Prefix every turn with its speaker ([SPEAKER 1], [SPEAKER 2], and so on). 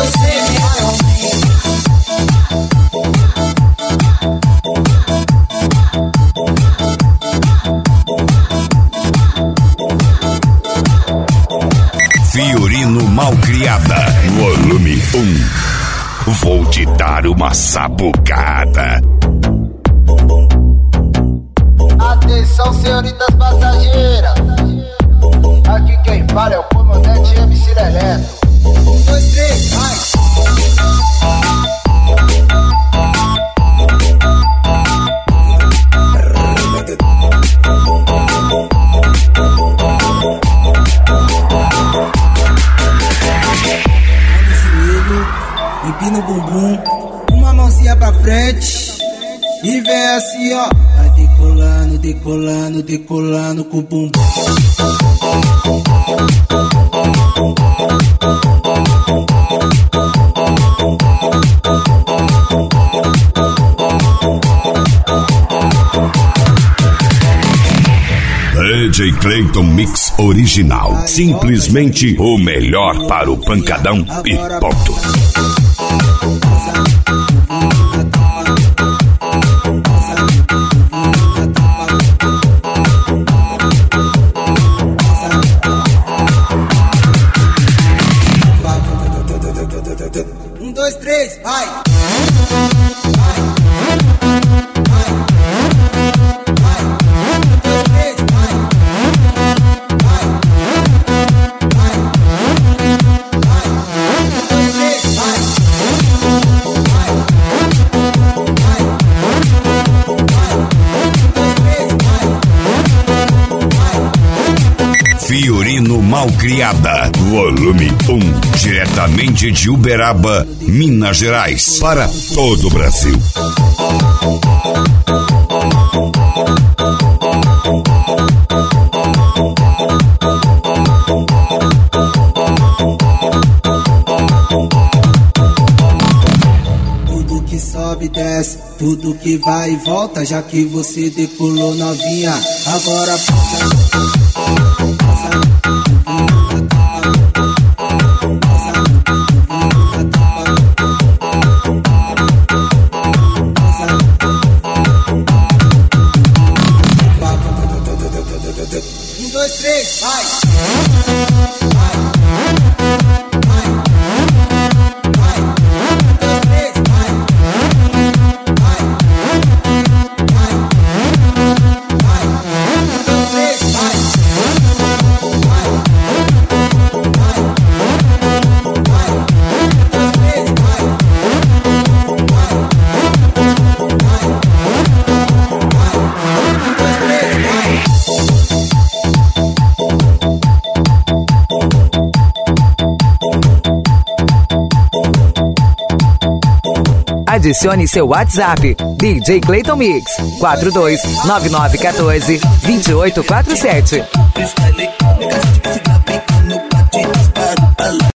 [SPEAKER 1] dois, três,
[SPEAKER 2] Fiorino Malcriada, volume 1. Vou te dar uma sabucada.
[SPEAKER 3] Atenção, senhoritas passageiras. Aqui quem fala é o comandante MC Leleto.
[SPEAKER 1] 1, 2, 3, vai. Empina o bumbum, uma mãozinha pra frente e vem assim, ó. Vai decolando, decolando, decolando com o bumbum.
[SPEAKER 2] DJ Clayton Mix Original. Simplesmente o melhor para o pancadão e ponto.
[SPEAKER 1] Um, dois, três, vai!
[SPEAKER 2] Fiorino Malcriada, volume 1, diretamente de Uberaba, Minas Gerais, para todo o Brasil.
[SPEAKER 1] Tudo que sobe e desce, tudo que vai e volta, já que você decolou novinha, agora um, dois, três, vai!
[SPEAKER 4] Adicione seu WhatsApp, DJ Clayton Mix, 429914-2847.